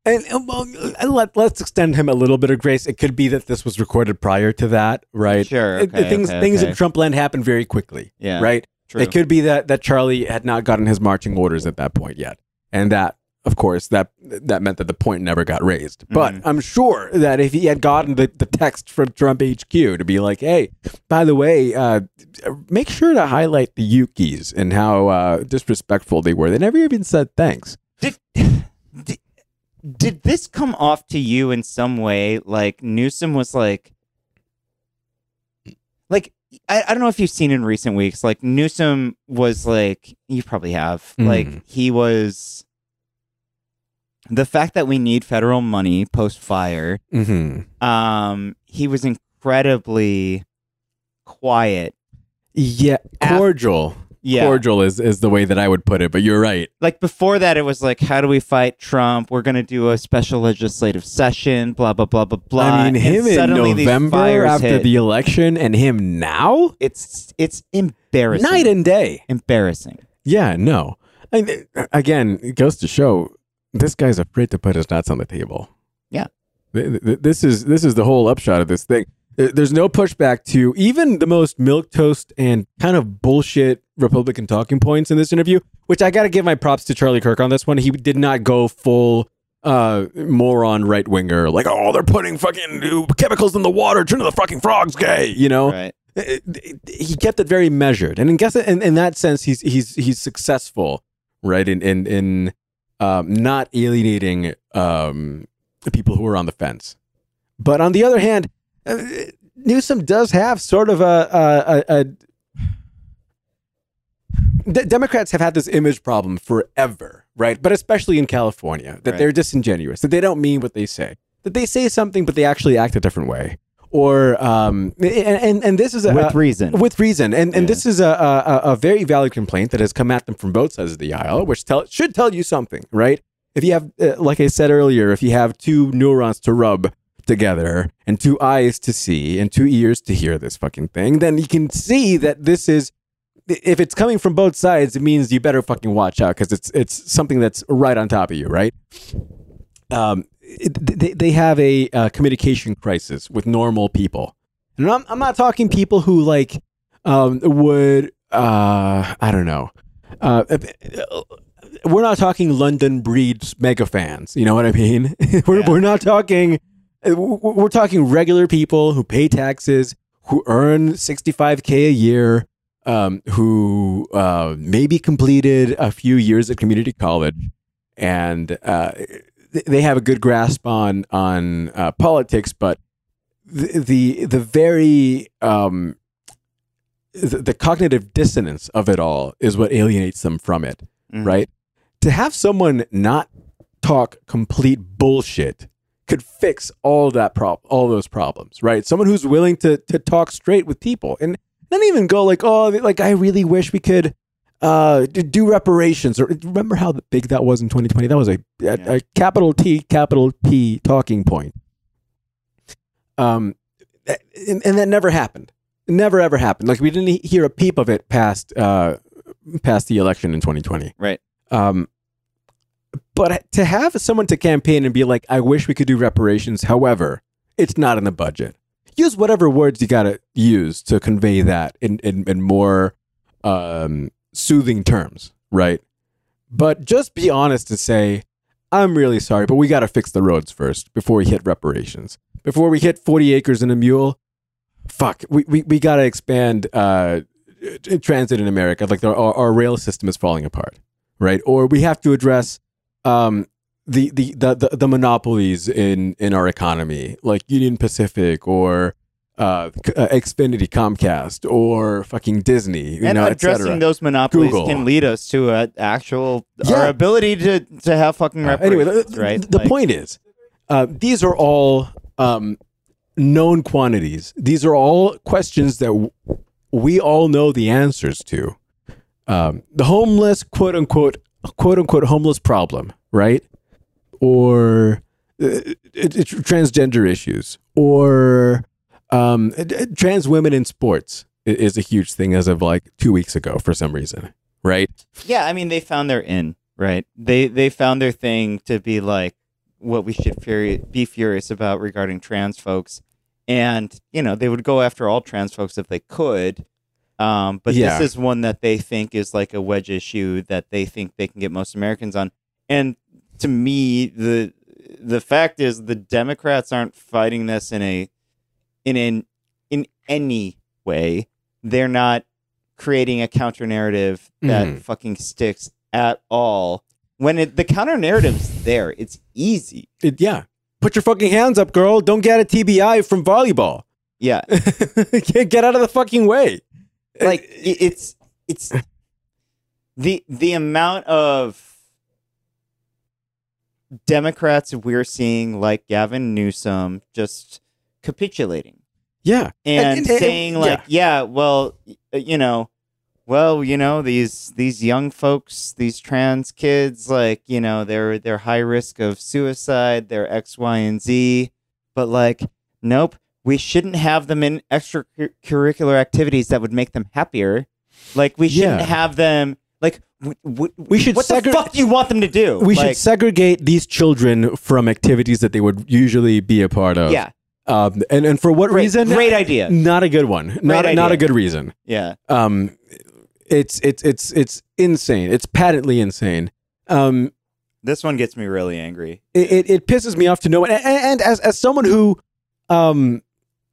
And uh, well, let, let's extend him a little bit of grace. It could be that this was recorded prior to that, right? Sure. It- Okay, things okay, things okay. in Trumpland happen very quickly, Yeah. right? True. It could be that that Charlie had not gotten his marching orders at that point yet, and that, of course, that that meant that the point never got raised. But Mhm. I'm sure that if he had gotten the, the text from Trump H Q to be like, "Hey, by the way, uh, make sure to highlight the Yukis and how uh, disrespectful they were," they never even said thanks. Did, did did this come off to you in some way? Like Newsom was like, like I, I don't know if you've seen in recent weeks. Like Newsom was like, you probably have. Mhm. Like he was. The fact that we need federal money post fire, Mm-hmm. um, he was incredibly quiet. Yeah, Af- cordial. Yeah. Cordial is, is the way that I would put it, but you're right. Like before that, it was like, how do we fight Trump? We're going to do a special legislative session, blah, blah, blah, blah, blah. I mean, And him in suddenly these November fires after hit. the election and him now? It's it's embarrassing. Night and day. embarrassing. Yeah, no. I mean, again, it goes to show this guy's afraid to put his nuts on the table. Yeah. Th- th- This is this is the whole upshot of this thing. There- There's no pushback to even the most milquetoast and kind of bullshit Republican talking points in this interview, which I got to give my props to Charlie Kirk on this one. He did not go full uh, moron right winger, like, oh, they're putting fucking chemicals in the water, turn the fucking frogs gay, you know? Right. It- it- he kept it very measured, and in guess in, in that sense, he's he's he's successful, right? In in in um, not alienating um, the people who are on the fence. But on the other hand, uh, Newsom does have sort of a, a, a, a D- Democrats have had this image problem forever, right? But especially in California, that Right. they're disingenuous, that they don't mean what they say, that they say something but they actually act a different way, or um, and and, and this is a, With reason. with reason, and and Yeah. this is a, a a very valid complaint that has come at them from both sides of the aisle, which tell should tell you something, right? If you have, uh, like I said earlier, if you have two neurons to rub together and two eyes to see and two ears to hear this fucking thing, then you can see that this is. If it's coming from both sides, it means you better fucking watch out because it's it's something that's right on top of you, right? Um, it, they they have a uh, communication crisis with normal people, and I'm I'm not talking people who like um would uh I don't know, uh we're not talking London breeds mega fans, you know what I mean? we're Yeah. we're not talking we're talking regular people who pay taxes, who earn sixty-five K a year. Um, who uh, maybe completed a few years at community college, and uh, th- they have a good grasp on on uh, politics, but the the, the very um, the, the cognitive dissonance of it all is what alienates them from it, Mhm. right? To have someone not talk complete bullshit could fix all that prob- all those problems, right? Someone who's willing to to talk straight with people and not even go like, oh, like I really wish we could uh, d- do reparations. Or remember how big that was in twenty twenty? That was a, a, Yeah. a capital T, capital P talking point. Um, and, and that never happened. It never ever happened. Like we didn't hear a peep of it past uh, past the election in twenty twenty. Right. Um, but to have someone to campaign and be like, I wish we could do reparations. However, it's not in the budget. Use whatever words you got to use to convey that in, in, in more um, soothing terms, right? But just be honest and say, I'm really sorry, but we got to fix the roads first before we hit reparations. Before we hit forty acres and a mule, fuck, we, we, we got to expand uh, transit in America. Like the, our, our rail system is falling apart, right? Or we have to address um, the, the, the, the, the monopolies in, in our economy, like Union Pacific or uh, uh, Xfinity, Comcast, or fucking Disney, you and know, et addressing cetera. those monopolies Google. can lead us to a actual Yeah. our ability to to have fucking Uh, anyway, reparations, the, right? the Like, point is, uh, these are all um, known quantities. These are all questions that w- we all know the answers to. Um, the homeless, quote unquote, quote unquote, homeless problem, right? Or uh, it, it, transgender issues, or um, uh, trans women in sports i- is a huge thing as of like two weeks ago for some reason, right? Yeah, I mean, they found their in, right? They they found their thing to be like, what we should furi- be furious about regarding trans folks. And, you know, they would go after all trans folks if they could. Um, but Yeah. this is one that they think is like a wedge issue that they think they can get most Americans on. And to me, the the fact is the Democrats aren't fighting this in a in an in any way. They're not creating a counter narrative that Mhm. fucking sticks at all. When it, the counter narrative's there, it's easy. It- yeah. Put your fucking hands up, girl. Don't get a T B I from volleyball. Yeah, Get out of the fucking way. like it, it's it's the the amount of Democrats we're seeing, like Gavin Newsom, just capitulating Yeah. and, And- and- and- saying like, yeah, well, y- you know, well, you know, these these young folks, these trans kids, like, you know, they're they're high risk of suicide, they're X, Y, and Z, but like, nope, we shouldn't have them in extracurricular activities that would make them happier. Like, we shouldn't Yeah. have them. Like, w- w- We should What segre- the fuck do you want them to do? We Like, should segregate these children from activities that they would usually be a part of. Yeah, Um, and, and for what great, reason? great idea. Not a good one. Not, Great not a idea. good reason. Yeah, Um, it's, it's, it's, it's insane. It's patently insane. Um, this one gets me really angry. it, it, it pisses me off to no end. And, and as, as someone who, um,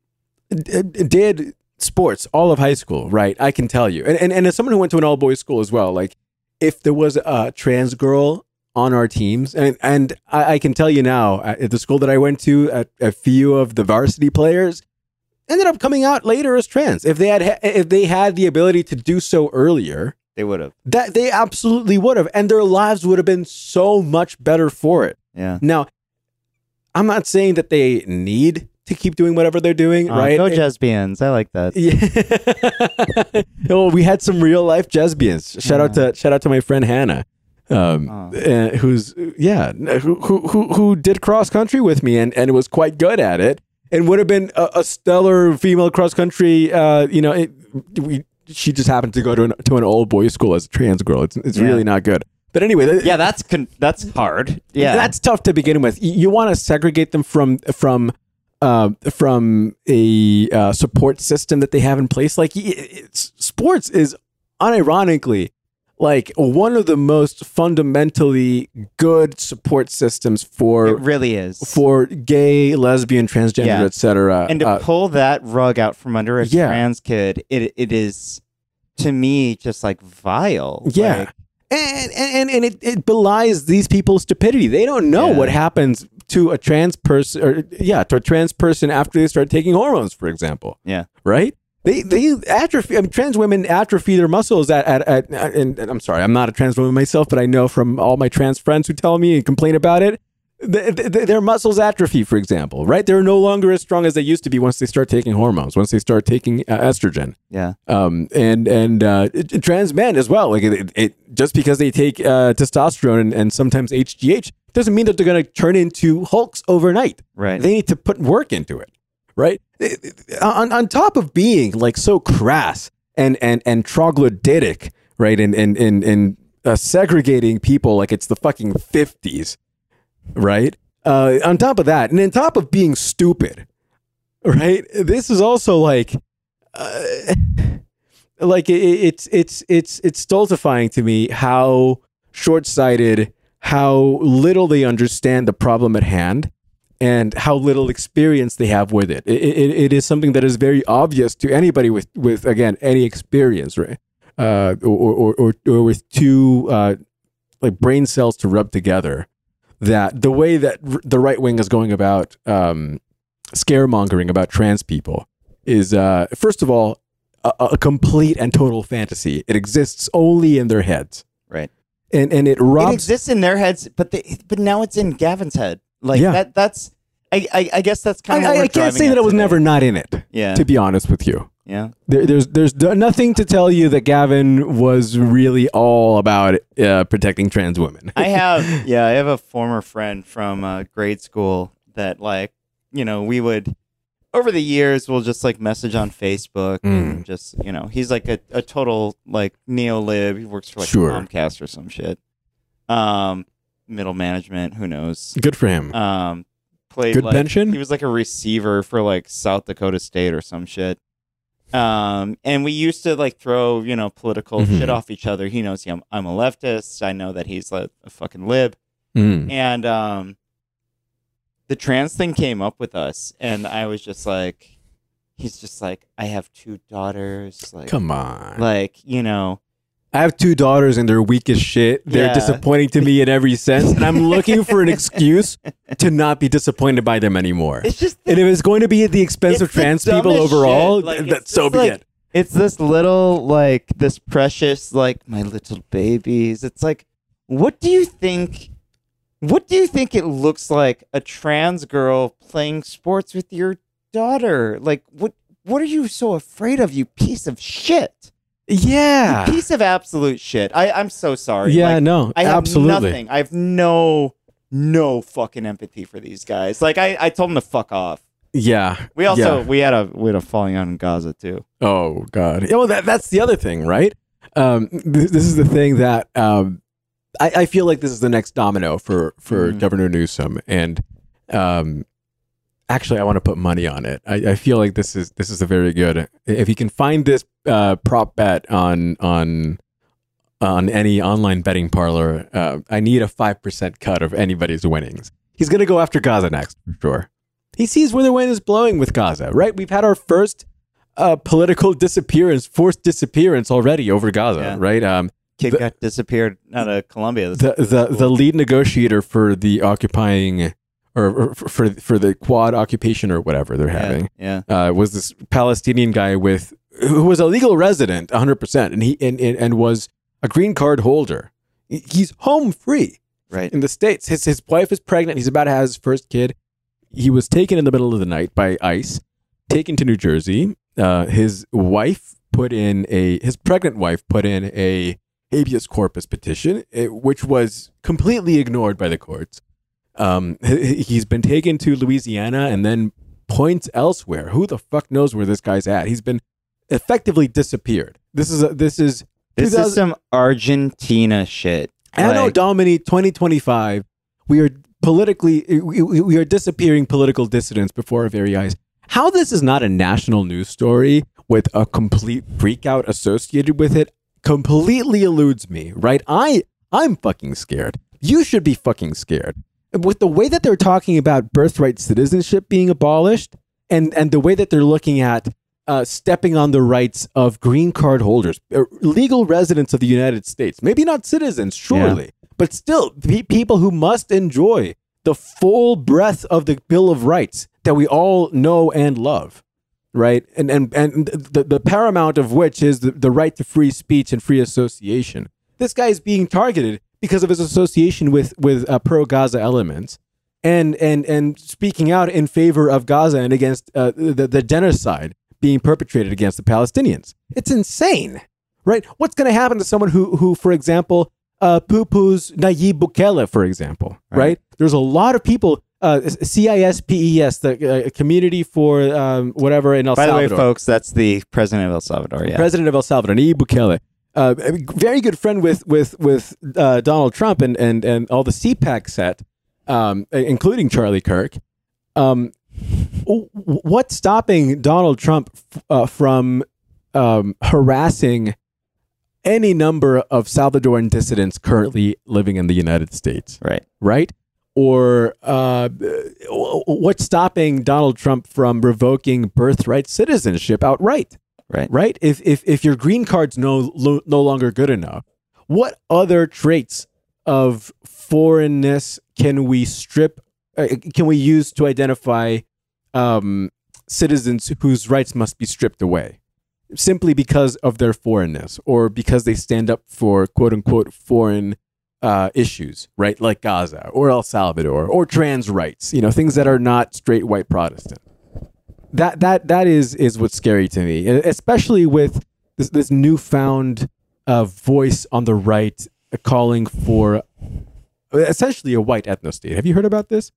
d- did sports all of high school, right? I can tell you. And, and, and as someone who went to an all boys school as well, like if there was a trans girl on our teams, and, and I, I can tell you now at the school that I went to, a, a few of the varsity players ended up coming out later as trans. If they had, if they had the ability to do so earlier, They would have. that they absolutely would have, and their lives would have been so much better for it. Yeah. Now, I'm not saying that they need to keep doing whatever they're doing, Uh, right? Go It- Lesbians. I like that. Yeah. Well, we had some real life lesbians. Shout out to shout out to my friend Hannah, um, Oh. uh, who's yeah, who, who who who did cross country with me and and was quite good at it, and would have been a, a stellar female cross country. Uh, you know, it, we she just happened to go to an to an old boys school as a trans girl. It's it's Yeah. really not good. But anyway, th- Yeah, that's con- that's hard. Yeah, that's tough to begin with. You, you want to segregate them from from uh, from a uh, support system that they have in place. Like y- it's, sports is unironically like one of the most fundamentally good support systems it for really is. for gay, lesbian, transgender, Yeah. et cetera. and to Uh, pull that rug out from under a Yeah. trans kid, it it is to me just like vile. Yeah. Like, And and and it, it belies these people's stupidity. They don't know Yeah. what happens to a trans person, or yeah, to a trans person after they start taking hormones, for example. yeah. Right? They they atrophy. I mean, trans women atrophy their muscles at at, at and, and I'm sorry, I'm not a trans woman myself, but I know from all my trans friends who tell me and complain about it. th- th- their muscles atrophy, for example, right? They're no longer as strong as they used to be once they start taking hormones, once they start taking uh, estrogen. Yeah. Um, and and uh, it- it- trans men as well. Like it, it, just because they take uh, testosterone and, and sometimes H G H doesn't mean that they're going to turn into hulks overnight. Right. They need to put work into it, right? It- it- on on top of being like so crass and and and troglodytic, right? And and and and uh, segregating people like it's the fucking fifties. Right? Uh, on top of that, and on top of being stupid, right? This is also like, uh, like it, it's it's it's it's stultifying to me how short-sighted, how little they understand the problem at hand, and how little experience they have with it. It, it, it is something that is very obvious to anybody with with again any experience, right? Uh, or, or or or with two uh, like brain cells to rub together. That the way that r- the right wing is going about um, scaremongering about trans people is, uh, first of all, a, a complete and total fantasy. It exists only in their heads, Right. and and it It robs. exists in their heads, but they, but now it's in Gavin's head. Like Yeah. that. That's. I, I, I guess that's I, kind of. I, I can't say that it was never not in it. Yeah. To be honest with you, Yeah. there, there's there's d- nothing to tell you that Gavin was really all about uh, protecting trans women. I have, yeah, I have a former friend from uh, grade school that, like, you know, we would, over the years, we'll just, like, message on Facebook and just, you know, he's, like, a, a total, like, neo-lib. He works for, like, Sure. Comcast or some shit. Um, middle management. Who knows? Good for him. Um, played Good like, pension? He was like a receiver for like South Dakota State or some shit. Um, and we used to like throw, you know, political Mhm. shit off each other. He knows I'm, I'm a leftist. I know that he's like a fucking lib. Mm. And um, the trans thing came up with us, and I was just like, he's just like, I have two daughters. Like, Come on. like you know, I have two daughters and they're weak as shit. They're Yeah. disappointing to me in every sense. And I'm looking for an excuse to not be disappointed by them anymore. it's just And if it's going to be at the expense of It's the trans people dumbest overall, shit. Like, th- it's that's so just be like- it. it's this little like this precious like my little babies. It's like, what do you think? What do you think it looks like a trans girl playing sports with your daughter? Like, what? What are you so afraid of, you piece of shit? Yeah. You piece of absolute shit. I, I'm so sorry. Yeah, Like, no, I have absolutely. nothing. I have no, no fucking empathy for these guys. Like, I, I told them to fuck off. Yeah. We also yeah. we had a we had a falling out in Gaza too. Oh God! Yeah, well, that, that's the other thing, right? Um, th- this is the thing that um, I, I feel like this is the next domino for for Mhm. Governor Newsom, and um, actually, I want to put money on it. I, I feel like this is this is a very good. If you can find this uh, prop bet on on on any online betting parlor, uh, I need a five percent cut of anybody's winnings. He's gonna go after Gaza next for sure. He sees where the wind is blowing with Gaza, right? We've had our first uh, political disappearance, forced disappearance already over Gaza, Yeah. right? Um, Kid The- got disappeared out of Colombia. the That's the cool. the lead negotiator for the occupying or, or for for for the Quad occupation or whatever they're having yeah, uh, was this Palestinian guy with who was a legal resident, one hundred percent, and he and, and and was a green card holder. He- He's home free yeah, right. in the States. His his wife is pregnant. He's about to have his first kid. He was taken in the middle of the night by ICE, taken to New Jersey. Uh, his wife put in a his pregnant wife put in a habeas corpus petition, eh, which was completely ignored by the courts. Um, he- he's been taken to Louisiana and then points elsewhere. Who the fuck knows where this guy's at? He's been effectively disappeared. This is a, this is This two thousand is some Argentina shit. Anno Like, Domini twenty twenty-five, we are politically, we, we we are disappearing political dissidents before our very eyes. How this is not a national news story with a complete freakout associated with it completely eludes me, right? I, I'm fucking scared. You should be fucking scared. With the way that they're talking about birthright citizenship being abolished and, and the way that they're looking at uh, stepping on the rights of green card holders, uh, legal residents of the United States, maybe not citizens, surely, but still pe- people who must enjoy the full breadth of the Bill of Rights that we all know and love, right? And and and the, the paramount of which is the, the right to free speech and free association. This guy is being targeted because of his association with with uh, pro-Gaza elements, and and and speaking out in favor of Gaza and against uh, the the genocide being perpetrated against the Palestinians. It's insane, right? What's going to happen to someone who who, for example, uh, poo-poos Nayib Bukele, for example, right? Right. There's a lot of people. Uh, C I S P E S, the uh, Community for um, whatever in El By the Salvador. way, folks, that's the president of El Salvador. Yeah. President of El Salvador, Nayib Bukele, uh, a very good friend with with with uh, Donald Trump and and and all the C PAC set, um, including Charlie Kirk. Um, w- what's stopping Donald Trump f- uh, from um, harassing any number of Salvadoran dissidents currently living in the United States? right. Right? Or uh, what's stopping Donald Trump from revoking birthright citizenship outright? Right. Right? If if if your green card's no lo- no longer good enough, what other traits of foreignness can we strip? Uh, can we use to identify um, citizens whose rights must be stripped away, simply because of their foreignness or because they stand up for quote unquote foreign uh, issues, right? Like Gaza or El Salvador or trans rights, you know, things that are not straight white Protestant. That that that is is what's scary to me, and especially with this this newfound uh, voice on the right calling for essentially a white ethno state. Have you heard about this?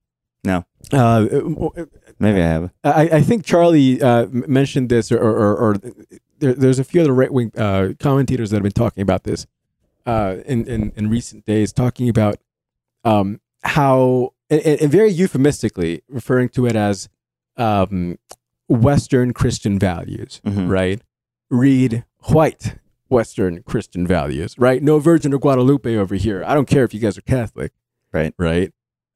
No. Uh, Maybe I have. I, I think Charlie uh, m- mentioned this, or, or, or there, there's a few other right wing uh, commentators that have been talking about this uh, in, in in recent days, talking about um, how, and, and very euphemistically referring to it as um, Western Christian values, Mhm. right? Read white Western Christian values, right? No Virgin of Guadalupe over here. I don't care if you guys are Catholic, Right. right?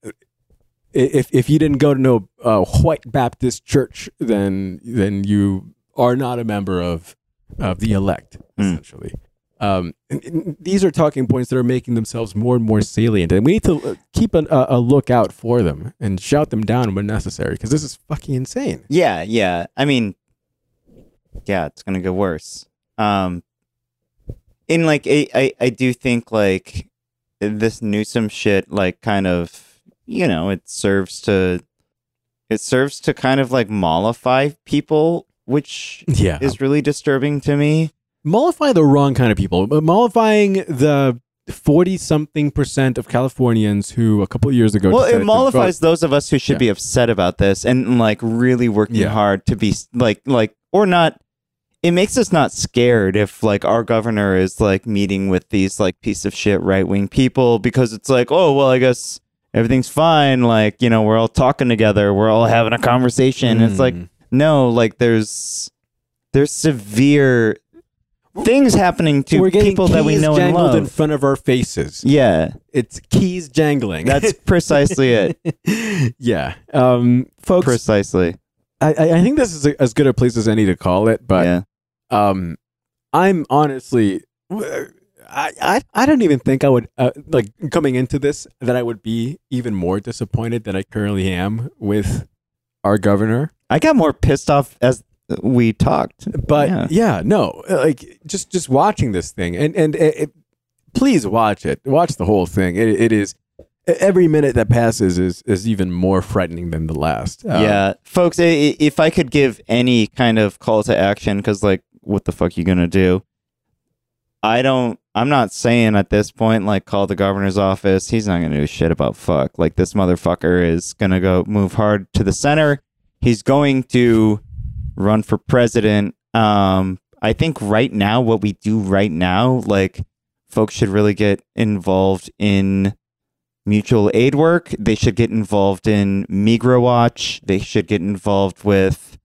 If if you didn't go to no uh, white Baptist church, then then you are not a member of of the elect, Mm. essentially. Um, and- and these are talking points that are making themselves more and more salient, and we need to uh, keep an, a, a lookout for them and shout them down when necessary, because this is fucking insane. Yeah, yeah. I mean, yeah, it's gonna get worse. Um, in like, I, I, I do think like this Newsom shit, like, kind of, you know, it serves to, it serves to kind of like mollify people, which Yeah, is really disturbing to me. mollify the wrong kind of people, but mollifying the forty-something percent of Californians who a couple of years ago Well, it decided to mollifies vote. those of us who should Yeah. be upset about this and like really working Yeah. hard to be like, like, or not. It makes us not scared if like our governor is like meeting with these like piece of shit right wing people, because it's like, oh, well, I guess everything's fine. Like, you know, we're all talking together. We're all having a conversation. It's like, Mm. no, like there's, there's severe things happening to We're getting people that we keys know and jangled love. in front of our faces. Yeah, It's keys jangling. that's precisely it. yeah, um, folks. Precisely. I, I I think this is a, as good a place as any to call it, but yeah. um, I'm honestly, I, I I don't even think I would uh, like coming into this that I would be even more disappointed than I currently am with our governor. I got more pissed off as we talked. But Yeah. yeah, no, like just just watching this thing, and and it, it, please watch it, watch the whole thing. It it is every minute that passes is is even more frightening than the last. Um, Yeah, folks, i- i- if I could give any kind of call to action, because like, what the fuck you gonna do? I don't. I'm not saying at this point like call the governor's office. He's not gonna do shit about fuck. Like, this motherfucker is gonna go move hard to the center. He's going to run for president. Um, I think right now, what we do right now, like, folks should really get involved in mutual aid work. They should get involved in Migra Watch. They should get involved with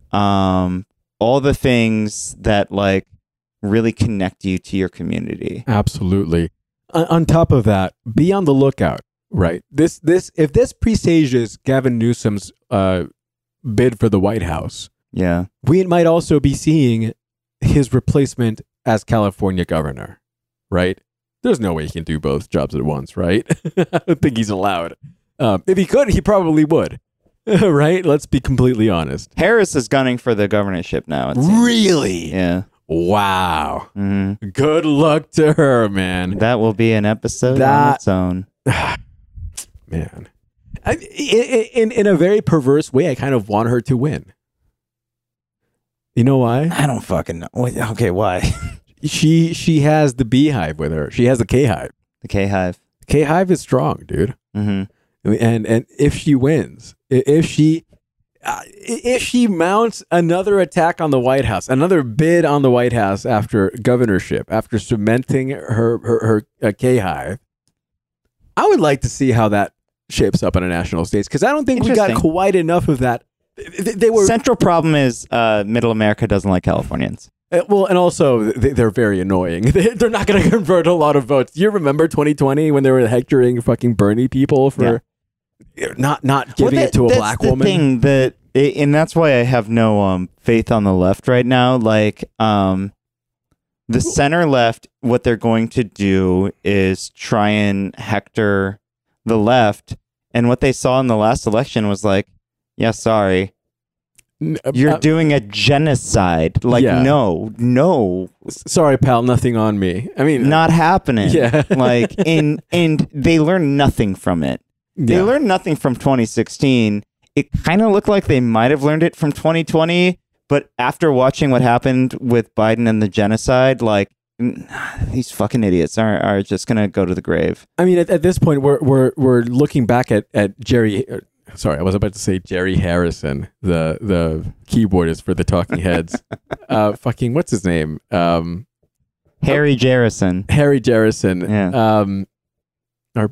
um, all the things that like really connect you to your community. Absolutely. On, on top of that, be on the lookout. Right. This this if this presages Gavin Newsom's uh, bid for the White House, Yeah. we might also be seeing his replacement as California governor. Right. There's no way he can do both jobs at once. Right. I don't think he's allowed. Um, if he could, he probably would. Right. Let's be completely honest. Harris is gunning for the governorship now. It seems. Really? Yeah. Wow. Mhm. Good luck to her, man. That will be an episode on That- its own. Man, I, in, in in a very perverse way, I kind of want her to win. You know why? I don't fucking know. Wait, okay, why? She she has the beehive with her. She has the K hive. The K Hive. K hive is strong, dude. Mm-hmm. And and if she wins, i- if she uh, if she mounts another attack on the White House, another bid on the White House after governorship, after cementing her her, her uh, K hive, I would like to see how that shapes up on a national stage, because I don't think we got Interesting. quite enough of that. They, they were Central problem is uh, Middle America doesn't like Californians. uh, well, and also they, they're very annoying. They, they're not going to convert a lot of votes. You remember twenty twenty when they were hectoring fucking Bernie people for not not giving Well, it to a that's black the woman? Thing that, and that's why I have no um, faith on the left right now. Like, um, the center left, what they're going to do is try and hector the left. And what they saw in the last election was like, yeah, sorry, N- uh, you're uh, doing a genocide. Like, Yeah. no, no, sorry, pal, nothing on me. I mean, not happening. Yeah. like, and and they learned nothing from it. They yeah. learned nothing from twenty sixteen. It kind of looked like they might have learned it from twenty twenty, but after watching what happened with Biden and the genocide, like, mm, these fucking idiots are are just gonna go to the grave. I mean, at, at this point, we're we're we're looking back at at Jerry. uh, Sorry, I was about to say Jerry Harrison, the the keyboardist for the Talking Heads. uh, fucking what's his name? Um, Harry Jarrison. Harry Jarrison. Yeah. Um, our our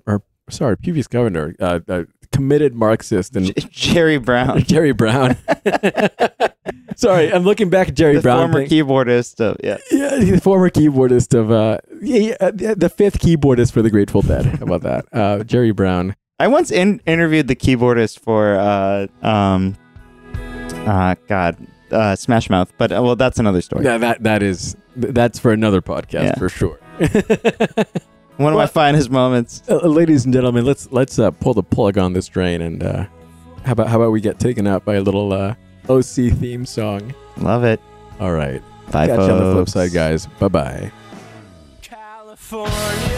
sorry, previous governor, uh, uh, committed Marxist and J- Jerry Brown. Jerry Brown. Sorry, I'm looking back at Jerry the Brown. former thing. keyboardist of, yeah. Yeah, the former keyboardist of, uh, yeah, yeah, the fifth keyboardist for the Grateful Dead. How about that? Uh, Jerry Brown. I once in- interviewed the keyboardist for, uh, um, uh, God, uh, Smash Mouth, but uh, well, that's another story. Yeah, that that is that's for another podcast Yeah. for sure. One of my finest moments. Uh, ladies and gentlemen, let's let's uh, pull the plug on this train, and uh, how about how about we get taken up by a little uh, O C theme song? Love it. All right, Bye, catch folks. you on the flip side, guys. Bye bye. California.